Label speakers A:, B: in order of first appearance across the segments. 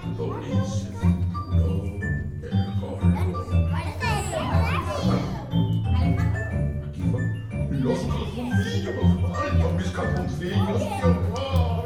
A: Los calzoncillos, alto mis calzoncillos, qué horror.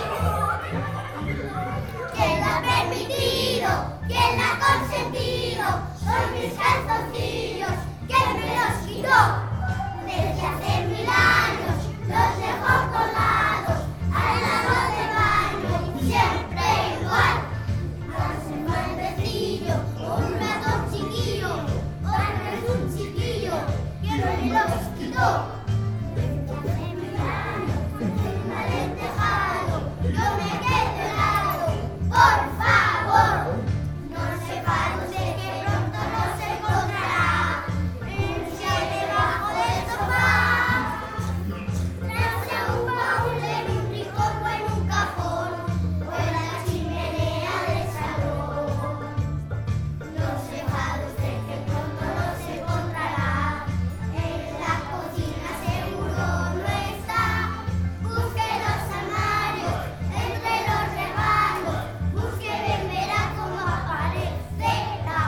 B: ¿Quién la ha permitido? ¿Quién la ha consentido? Son mis calzoncillos, ¿quién me los quitó? Desde hace 1000 años los dejo colgados al lado del baño y siempre igual. No se fue el vecino, un ratón chiquillo, ahora no es un chiquillo, ¿quién me los quitó? Desde hace 1000 años, encima del tejado, yo me quedo helado. Por favor, no se enfade usted que pronto nos encontrará en un sillón debajo del sofá. Tras un baúl en un rincón o en un cajón o en la chimenea del salón. No se enfade usted que pronto nos encontrará en la cocina, seguro no está. Busque los armarios entre los regalos, busque bien, verá cómo aparecerá.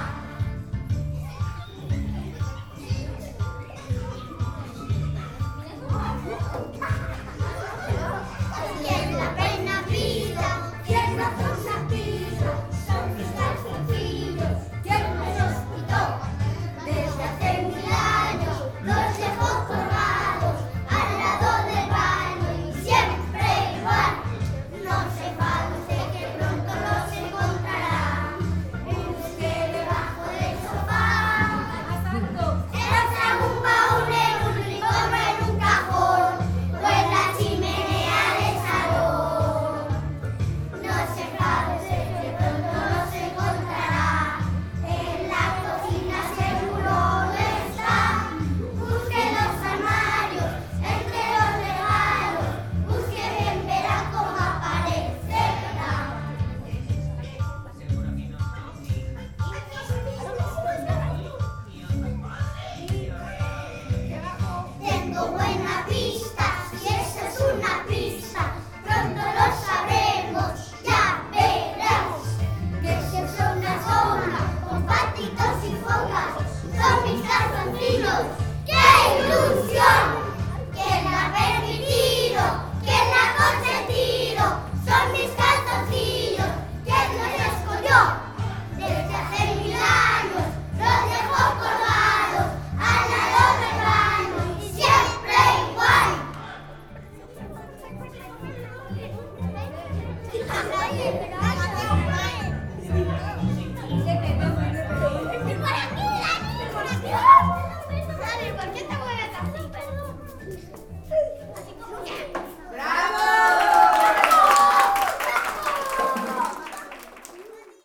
B: ¿Quién la pena pisa? ¿Quién la cosa pisa? Son mis calzoncillos, ¿quién me los quitó? Desde hace 1000 años los dejo colgados al lado del baño y siempre igual. No se enfade usted que pronto los encontrará busque debajo del sofá. Tras un baúl en un rincón o en un cajón o en la chimenea del salón. No se enfade usted que pronto los encontrará en la cocina, seguro no está. Busque los armarios entre los regalos, busque bien, verá cómo aparecerá. Tengo buena vista, y eso es una pista. Pronto lo sabremos, ya verás. Que si son una sombra, con patitos y focas, son mis calzoncillos. ¡Qué ilusión! ¿Quién la ha permitido? ¿Quién la ha consentido? Son mis calzoncillos, ¿quién los escogió? Desde hace 1000 años los dejo colgados al lado del baño y siempre igual.